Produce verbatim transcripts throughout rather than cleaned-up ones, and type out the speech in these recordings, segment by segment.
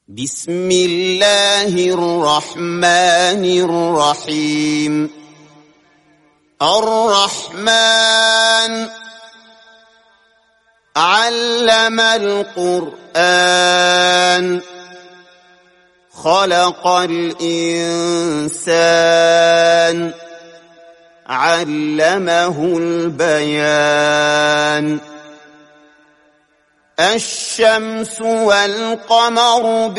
بسم الله الرحمن الرحيم. الرحمن علم القرآن خلق الإنسان علمه البيان. الشمس والقمر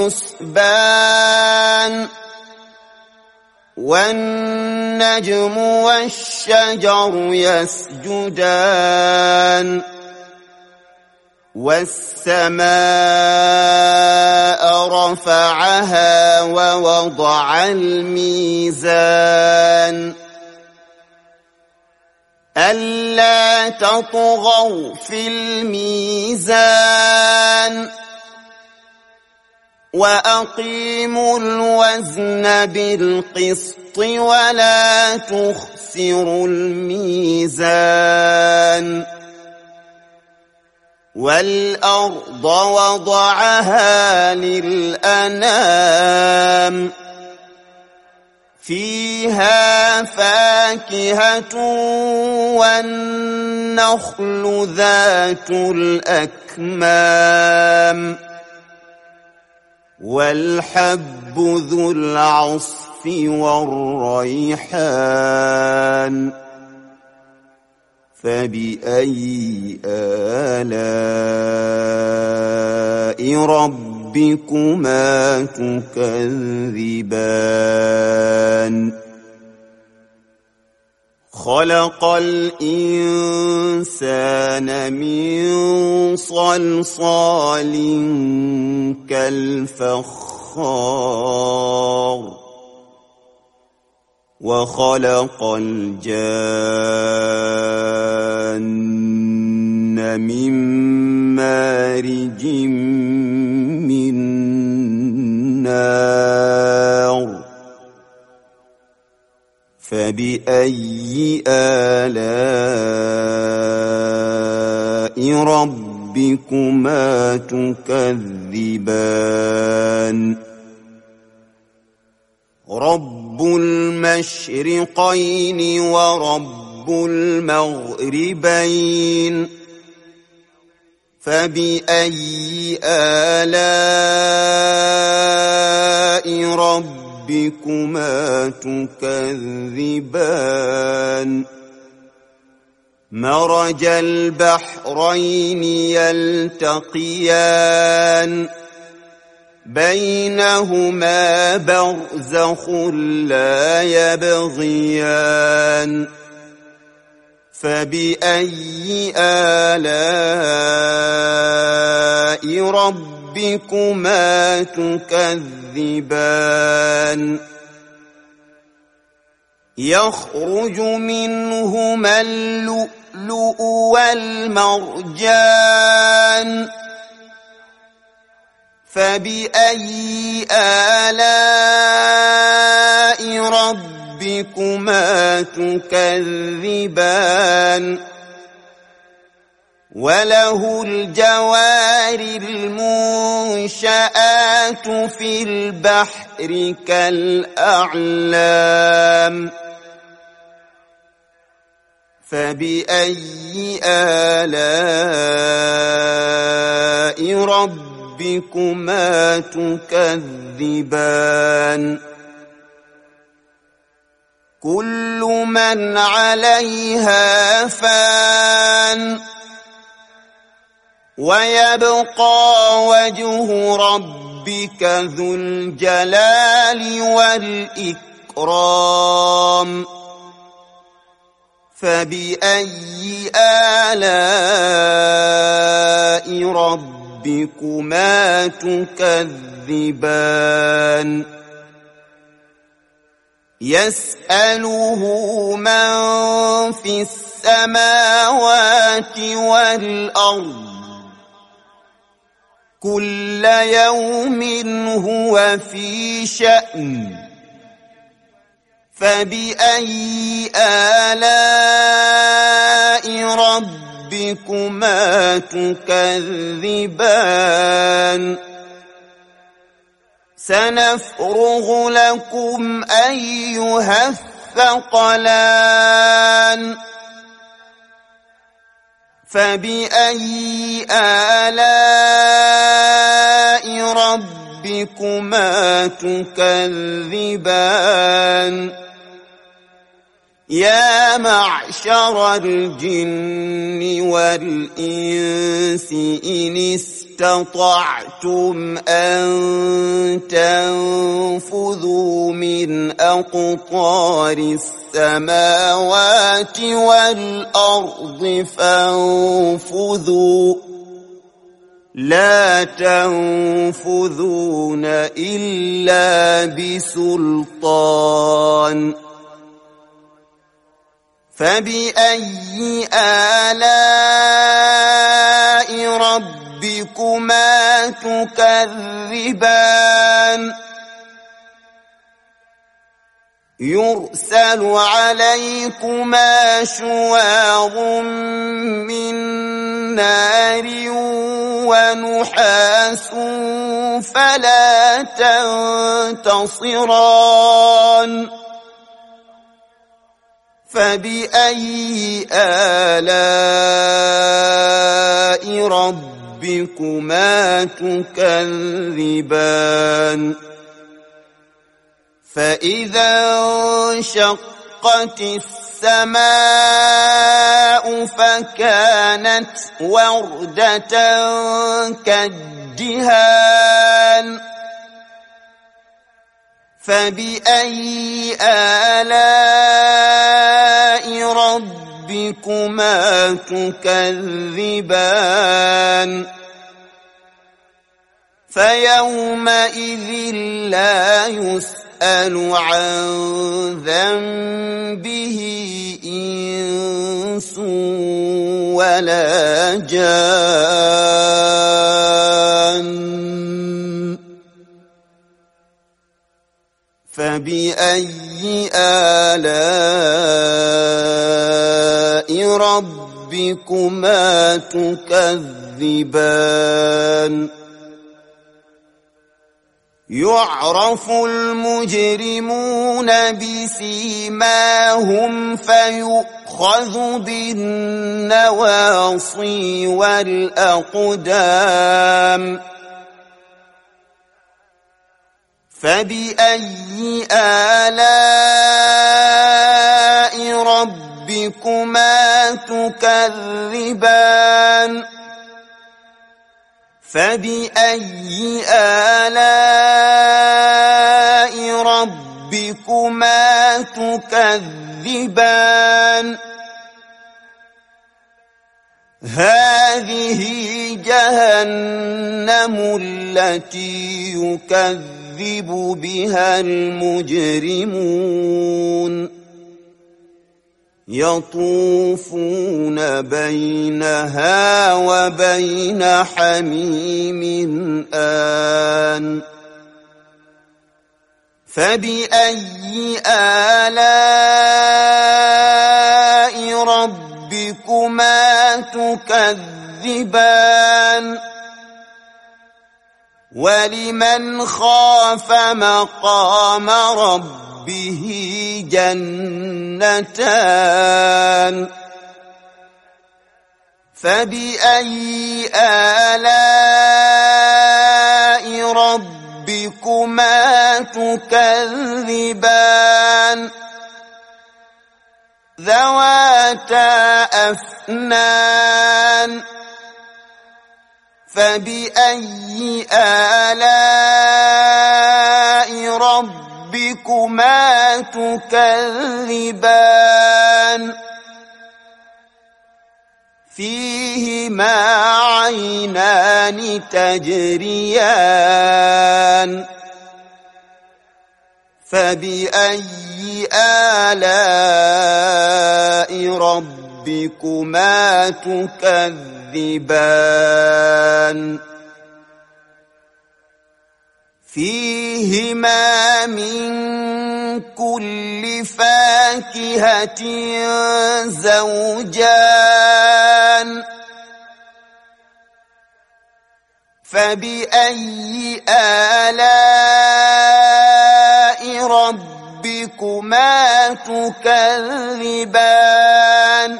بحسبان والنجم والشجر يسجدان والسماء رفعها ووضع الميزان ألا تطغوا في الميزان وأقيموا الوزن بالقسط ولا تخسروا الميزان. والأرض وضعها للأنام فيها فاكهة والنخل ذات الأكمام والحب ذو العصف والريحان. فبأي آلاء ربكما تكذبان؟ خلق الإنسان من صلصال كالفخار وخلق الجان من مارج من نار. فبأي آلاء ربكما تكذبان؟ رب المشرقين ورب المغربين. فبأي آلاء ربكما تكذبان؟ مرج البحرين يلتقيان بينهما برزخ لا يبغيان. فبأي آلاء ربكما تكذبان؟ يخرج منهما اللؤلؤ والمرجان. فبأي آلاء ربكما تكذبان؟ وله الجوار المنشآت في البحر كالأعلام. فبأي آلاء ربكما تكذبان؟ كل من عليها فان ويبقى وجه ربك ذو الجلال والإكرام. فبأي آلاء ربكما تكذبان؟ يسأله من في السماوات والأرض كل يوم هو في شأن. فبأي آلاء ربكما تكذبان؟ سنفرغ لكم أيها الثقلان فبأي آلاء ربكما تكذبان يا معشر الجن والإنس إن استطعتم أن تنفذوا من أقطار السماوات والأرض فانفذوا لا تنفذون إلا بسلطان فبأي آلاء ربكما تكذبان يرسل عليكما شواظ من نار ونحاس فلا تنتصران فبأي آلاء ربكما تكذبان فإذا انشقت السماء فكانت وردة كالدهان فبأي آلاء ربكما تكذبان فيومئذ لا يسأل عن ذنبه إنس ولا جان فبأي آلاء ربكما تكذبان يعرف المجرمون بسيماهم فيؤخذ بالنواصي والأقدام فبأي آلاء ربكما تكذبان فبأي آلاء ربكما تكذبان هذه جهنم التي يكذب بها المجرمون يطوفون بينها وبين حميم آن فبأي آلاء ربكما تكذبان ولمن خاف مقام ربه به جنتان فبأي آلاء ربكما تكذبان ذواتا أفنان فبأي آلاء ربكما تكذبان فيهما عينان تجريان فبأي آلاء ربكما تكذبان فيهما من كل فاكهة زوجان فبأي آلاء ربكما تكذبان فبأي آلاء ربكما تكذبان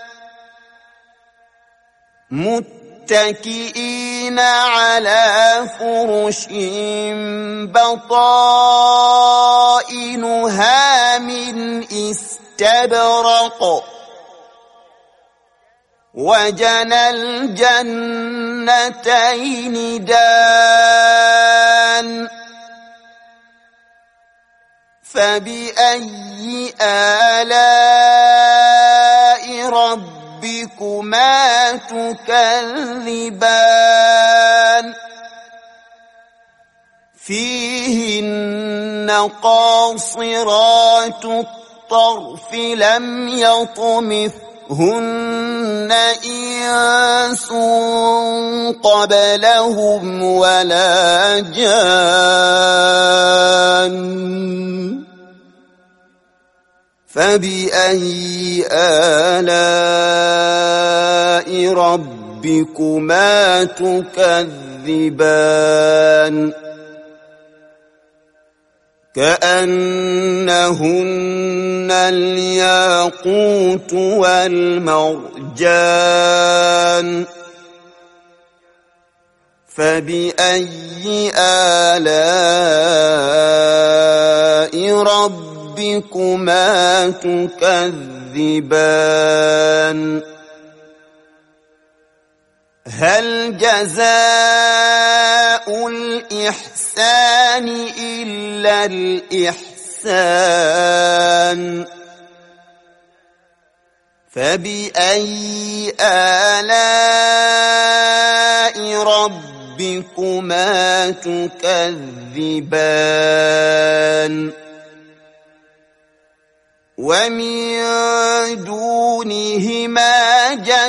متكئين على فرش بطائنها من استبرق وجنى الجنتين دان فبأي آلاء ربكما تكذبان فيهن قاصرات الطرف لم يطمثهن إنس قبلهم ولا جان فبأي آلاء ربكما تكذبان كأنهن الياقوت والمرجان فبأي آلاء ربكما تكذبان هل جزاء الإحسان إلا الإحسان فبأي آلاء ربكما تكذبان ومن دونهما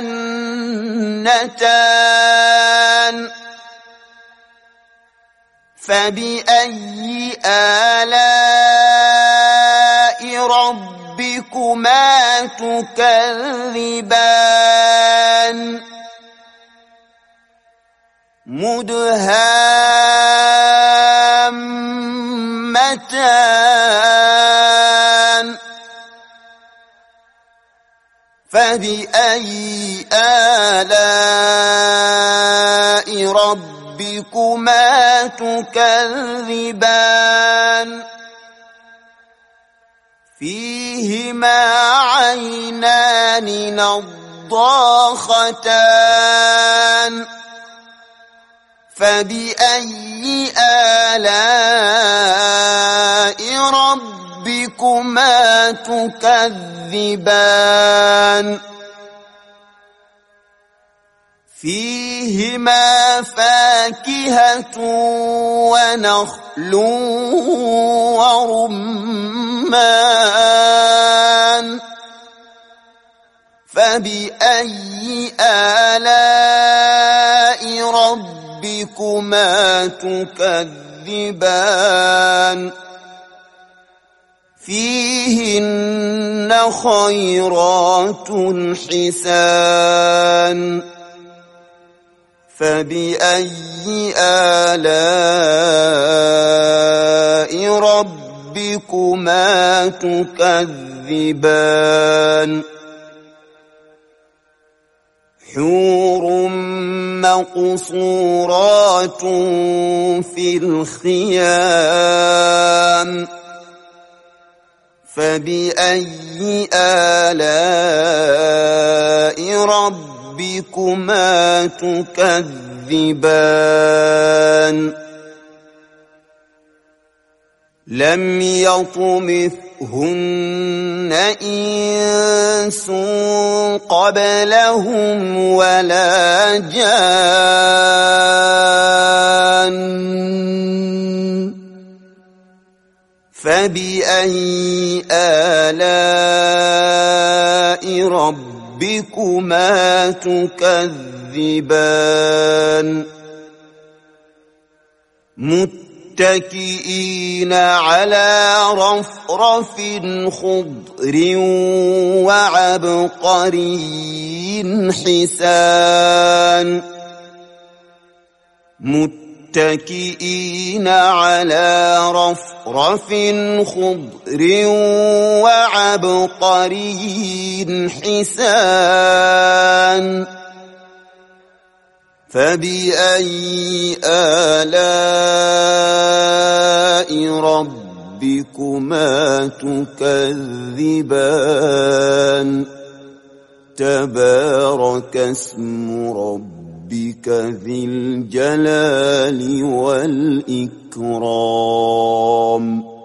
جنتان فبأي آلاء ربكما تكذبان مدهامتان فبأي آلاء ربكما تكذبان فيهما عينان نضاختان فبأي آلاء ربكما تكذبان فيهما فاكهة ونخل ورمان فبأي آلاء ربكما تكذبان فيهن خيرات حسان فبأي آلاء ربكما تكذبان حور مقصورات في الخيام فبأي آلاء ربكما تكذبان لم يطمثهن إنس قبلهم ولا جان فبأي آلاء ربكما تكذبان متكئين على رفرف خضر وعبقري حسان متكئين متكئين على رفرف خضر وعبقري حسان فبأي آلاء ربكما تكذبان تبارك اسم ربك ذي الجلال والإكرام